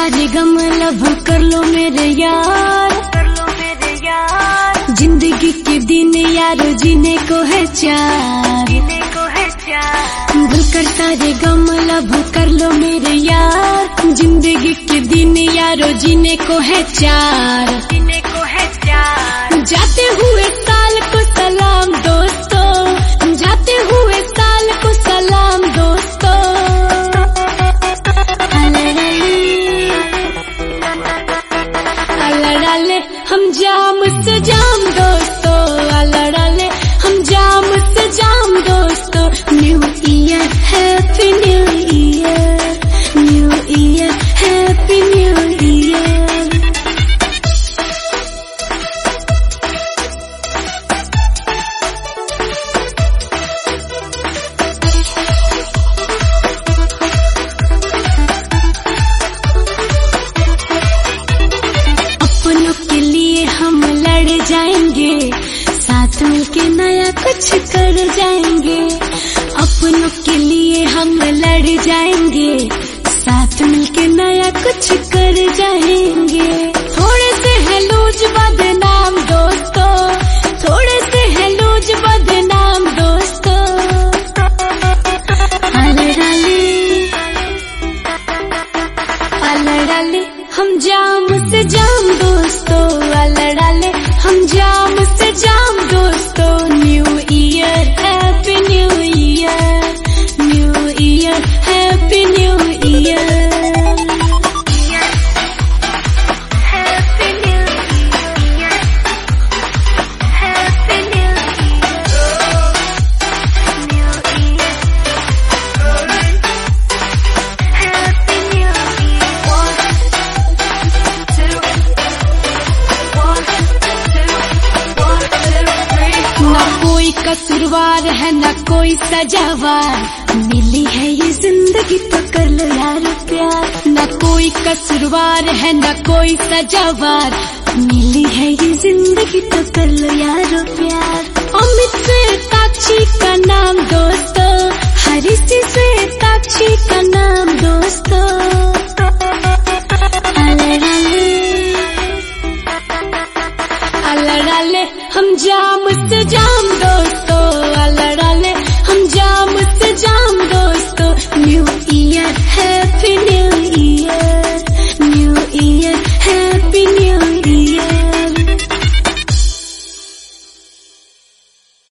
सारे गम लब कर लो मेरे यार, जिंदगी के दिन यारो जीने को है चार, भूल कर सारे गम लब कर लो मेरे यार, जिंदगी के दिन यारो जीने को है चार। जाते हुए साल को सलाम दोस्तों, जाते हुए साल को सलाम दोस्तों, अलड़ाले हम जाम से जाम दोस्तों, अलड़ाले हम जाम से जाम दोस्तों। New year happy new year, new year happy new year. अपनों के लिए हम लड़ जाएंगे, साथ मिलके नया कुछ कर जाएंगे। अपनों के लिए हम लड़ जाएंगे, साथ मिलके नया कुछ कर जाएंगे। थोड़े से है लूज बदनाम दोस्तों, थोड़े से है लूज बदनाम दोस्तों, अलड़ाले हम जाम से जाम दोस्तों, अलड़ाले हम जाम से जाम दोस्तों। New year happy new year, new year happy new year. कोई कसूरवार है न कोई सजावार, मिली है ये जिंदगी तो कर लो यार प्यार। न कोई कसूरवार है न कोई सजावार, मिली है ये जिंदगी तो कर लो यार प्यार। अमित श्वेताक्षी का नाम दोस्तों, हरीश श्वेताक्षी का नाम दोस्तों, अलड़ाले हम जाम से जाम दोस्तों, अलड़ाले हम जाम से जाम दोस्तों। New year happy